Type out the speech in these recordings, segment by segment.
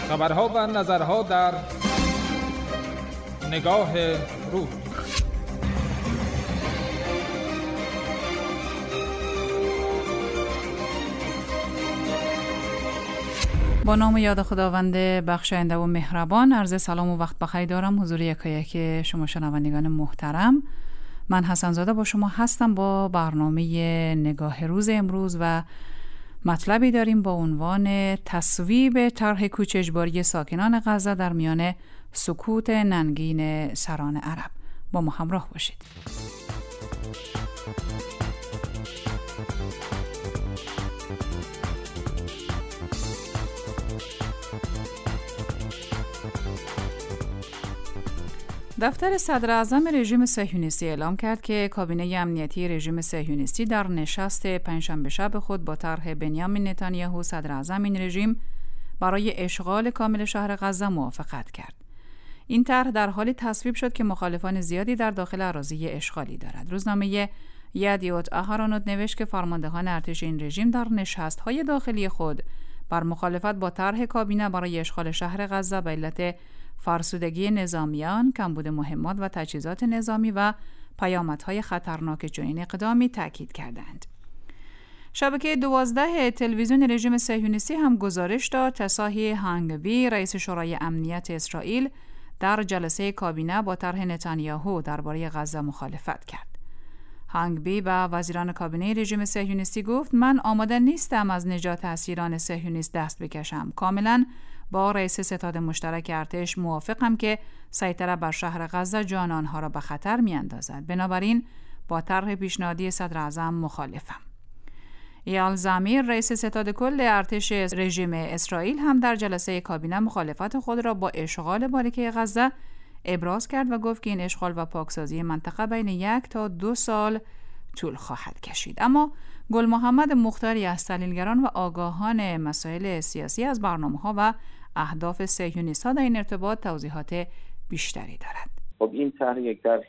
خبرها و نظرها در نگاه روز. با نام یاد خداوند بخشاینده و مهربان، عرض سلام و وقت بخیر دارم حضور یکایک شما شنوندگان محترم. من حسن زاده با شما هستم با برنامه نگاه روز امروز و مطلبی داریم با عنوان تصویب طرح کوچ اجباری ساکنان غزه در میان سکوت ننگین سران عرب. با ما همراه باشید. دفتر صدر اعظم رژیم صهیونیستی اعلام کرد که کابینه امنیتی رژیم صهیونیستی در نشست پنجشنبه شب خود با طرح بنیامین نتانیاهو صدر اعظم این رژیم برای اشغال کامل شهر غزه موافقت کرد. این طرح در حالی تصویب شد که مخالفان زیادی در داخل اراضی اشغالی دارد. روزنامه یدیوت اهرانوت نوشت که فرماندهان ارتش این رژیم در نشست‌های داخلی خود بر مخالفت با طرح کابینه برای اشغال شهر غزه به علت فرسودگی نظامیان، کمبود مهمات و تجهیزات نظامی و پیامدهای خطرناک چنین اقدامی تاکید کردند. شبکه 12 تلویزیون رژیم صهیونیستی هم گزارش داد تصاحی هانگبی رئیس شورای امنیت اسرائیل در جلسه کابینه با طرح نتانیاهو درباره غزه مخالفت کرد. هانگبی به وزیران کابینه رژیم صهیونیستی گفت: من آماده نیستم از نجات اسیران صهیونیست دست بکشم. کاملا با رئیس ستاد مشترک ارتش موافقم که سیطره بر شهر غزه جان آنها را به خطر می‌اندازد. بنابراین با طرح پیشنهادی صدر اعظم مخالفم. ایال زمیر رئیس ستاد کل ارتش رژیم اسرائیل هم در جلسه کابینه مخالفت خود را با اشغال باریکه غزه ابراز کرد و گفت که این اشغال و پاکسازی منطقه بین 1 تا 2 سال طول خواهد کشید. اما گل محمد مختاری از تحلیلگران و آگاهان مسائل سیاسی از برنامه‌ها و اهداف صهیونیست‌ها در این ارتباط توضیحات بیشتری دارد. خب این طرح یک طرح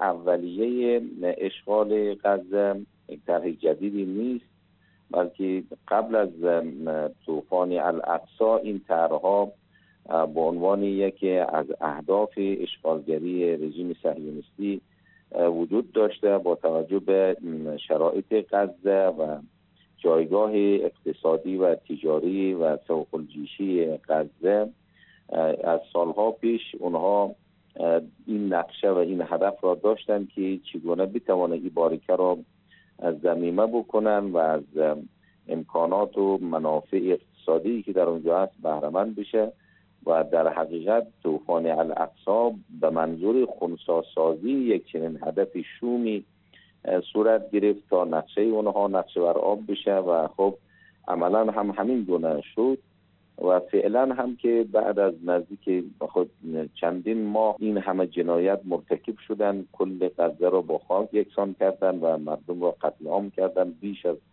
اولیه اشغال غزه، یک طرح جدیدی نیست، بلکه قبل از طوفان الاقصی این طرح‌ها به عنوان یکی از اهداف اشغالگری رژیم صهیونیستی وجود داشته. با توجه به شرایط غزه و جایگاه اقتصادی و تجاری و سوق الجیشی غزه، از سالها پیش اونها این نقشه و این هدف را داشتن که چگونه بتوانند این باریکه را ضمیمه بکنن و از امکانات و منافع اقتصادی که در اونجا هست بهره مند بشه و در حقیقت طوفان الاقصی به منظور خنثی سازی یک چنین هدف شومی صورت گرفت تا نقشه اونها نقشه بر آب بشه و خب عملا هم همین گونه شد و فعلا هم که بعد از نزدیک خود چندین ماه این همه جنایت مرتکب شدن، کل غزه را با خاک یکسان کردن و مردم را قتل عام کردن، بیش از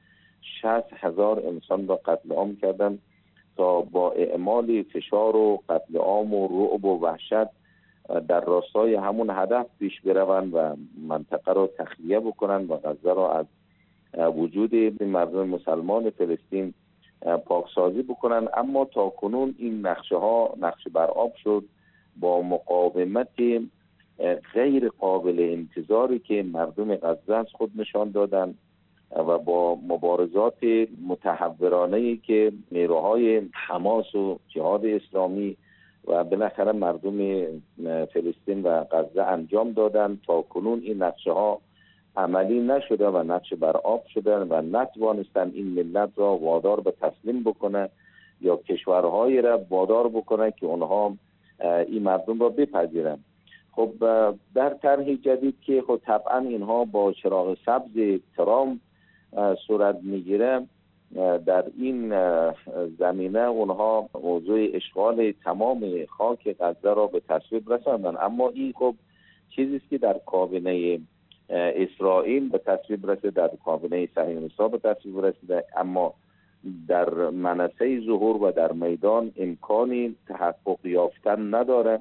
60,000 انسان را قتل عام کردن تا با اعمال فشار و قتل عام و رعب و وحشت در راستای همون هدف پیش بروند و منطقه را تخلیه بکنند و غزه را از وجود مردم مسلمان فلسطین پاکسازی بکنند. اما تا کنون این نقشه بر آب شد با مقاومت غیر قابل انتظاری که مردم غزه از خود نشان دادند و با مبارزات متحورانه‌ای که نیروهای حماس و جهاد اسلامی و بالاخره مردم فلسطین و غزه انجام دادن، تا کنون این نقشه ها عملی نشده و نقشه بر آب شدن و نتوانستن این ملت را وادار به تسلیم بکنه یا کشورهایی را وادار بکنه که اونها این مردم را بپذیرن. خب در طرح جدید که خب طبعا اینها با چراغ سبز ترامپ صورت میگیره، در این زمینه اونها موضوع اشغال تمام خاک غزه را به تصویب رساندن. اما این خب چیزی است که در کابینه اسرائیل به تصویب رسیده، در کابینه صهیونیست‌ها به تصویب رسیده، اما در منصه ظهور و در میدان امکانی تحقق یافتن نداره.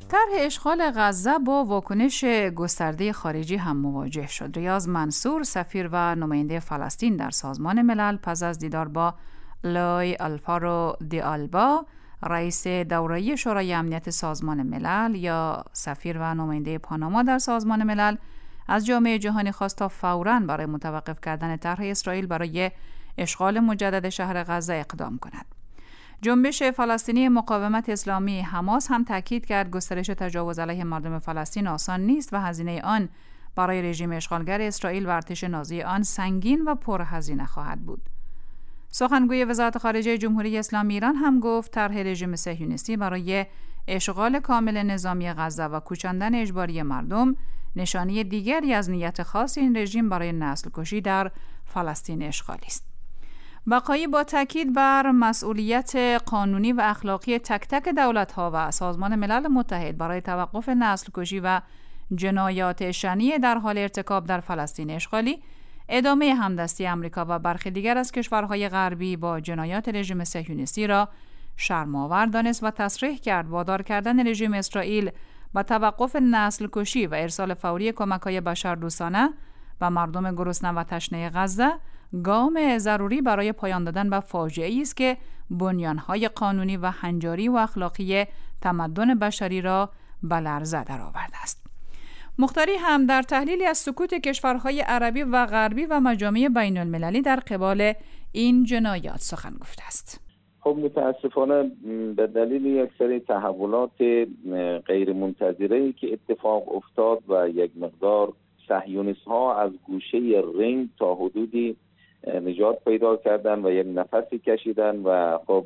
طرح اشغال غزه با واکنش گسترده خارجی هم مواجه شد. ریاض منصور، سفیر و نماینده فلسطین در سازمان ملل، پس از دیدار با لوی آلفارو دی آلبا، رئیس دوره‌ای شورای امنیت سازمان ملل یا سفیر و نماینده پاناما در سازمان ملل، از جامعه جهانی خواست تا فوراً برای متوقف کردن طرح اسرائیل برای اشغال مجدد شهر غزه اقدام کند. جنبش فلسطینی مقاومت اسلامی حماس هم تاکید کرد گسترش تجاوز علیه مردم فلسطین آسان نیست و هزینه آن برای رژیم اشغالگر اسرائیل و ارتش نازی آن سنگین و پرهزینه خواهد بود. سخنگوی وزارت خارجه جمهوری اسلامی ایران هم گفت طرح رژیم صهیونیستی برای اشغال کامل نظامی غزه و کوچاندن اجباری مردم نشانه دیگری از نیت خاص این رژیم برای نسل کشی در فلسطین اشغالی است. بقایی با تاکید بر مسئولیت قانونی و اخلاقی تک تک دولت‌ها و سازمان ملل متحد برای توقف نسل کشی و جنایات شنیع در حال ارتکاب در فلسطین اشغالی، ادامه همدستی آمریکا و برخی دیگر از کشورهای غربی با جنایات رژیم صهیونیستی را شرم‌آور دانست و تصریح کرد وادار کردن رژیم اسرائیل با توقف نسل کشی و ارسال فوری کمک‌های بشردوستانه و مردم گرسنه و تشنه غزه گام ضروری برای پایان دادن به فاجعه‌ای است که بنیان‌های قانونی و هنجاری و اخلاقی تمدن بشری را به لرزه درآورده است. مختاری هم در تحلیلی از سکوت کشورهای عربی و غربی و مجامع بین‌المللی در قبال این جنایات سخن گفته است. خب متاسفانه به دلیل یک سری تحولات غیر منتظره‌ای که اتفاق افتاد و یک مقدار صهیونیست‌ها از گوشه رنگ تا حدودی نجات پیدا کردن و یک نفسی کشیدن و خب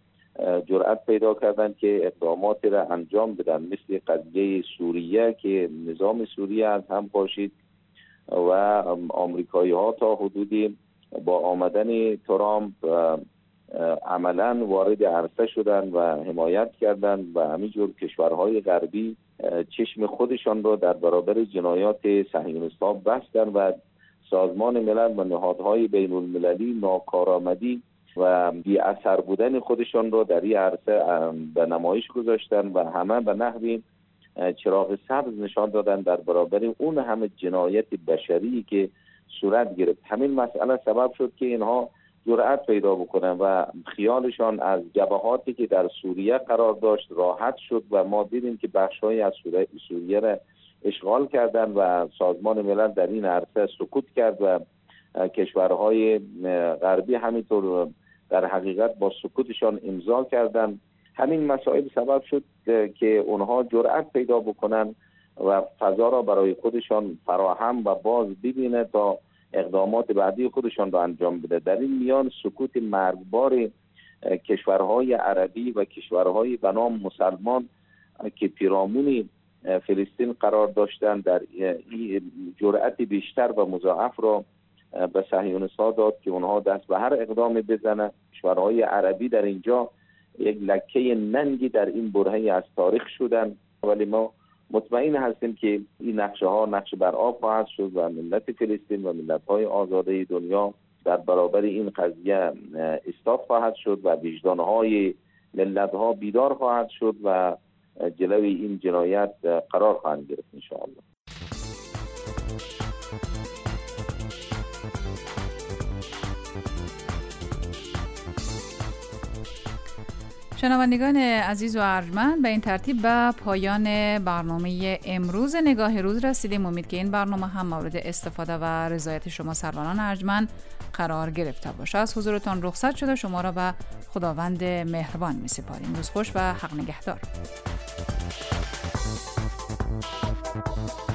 جرأت پیدا کردن که اقداماتی را انجام بدن، مثل قضیه سوریه که نظام سوریه از هم پاشید و آمریکایی‌ها تا حدودی با آمدن ترامپ عملاً وارد عرصه شدن و حمایت کردند و همینجور کشورهای غربی چشم خودشان را در برابر جنایات صهیونیست‌ها بستند و سازمان ملل و نهادهای بین المللی ناکارآمدی و بی اثر بودن خودشان را در این عرصه به نمایش گذاشتند و همه به نحوی چراغ سبز نشان دادن در برابر اون همه جنایت بشری که صورت گرفت. همین مسئله سبب شد که اینها جرأت پیدا بکنن و خیالشان از جبهاتی که در سوریه قرار داشت راحت شد و ما دیدیم که بخش‌هایی از سوریه را اشغال کردن و سازمان ملل در این عرصه سکوت کرد و کشورهای غربی همینطور در حقیقت با سکوتشان امضا کردن. همین مسائل سبب شد که اونها جرأت پیدا بکنن و فضا را برای خودشان فراهم و باز ببینه تا اقدامات بعدی خودشان را انجام بده. در این میان سکوت مرگبار کشورهای عربی و کشورهای به نام مسلمان که پیرامون فلسطین قرار داشتند در جرأت بیشتر و مضاعف را به صهیونیست‌ها داد که اونها دست به هر اقدام بزنه. کشورهای عربی در اینجا یک لکه ننگی در این برهه از تاریخ شدن، ولی ما مطمئن هستیم که این نقشه بر آب خواهد شد و ملت فلسطین و ملت‌های آزاده دنیا در برابر این قضیه ایستاد خواهد شد و وجدان‌های ملت‌ها بیدار خواهد شد و جلوی این جنایت قرار خواهند گرفت ان شاء الله. شنوندگان عزیز و ارجمند، به این ترتیب به پایان برنامه امروز نگاه روز رسیدیم. امید که این برنامه هم مورد استفاده و رضایت شما سروران ارجمند قرار گرفته باشه. از حضورتان رخصت شده، شما را به خداوند مهربان می سپاریم. روز خوش و حق نگهدار.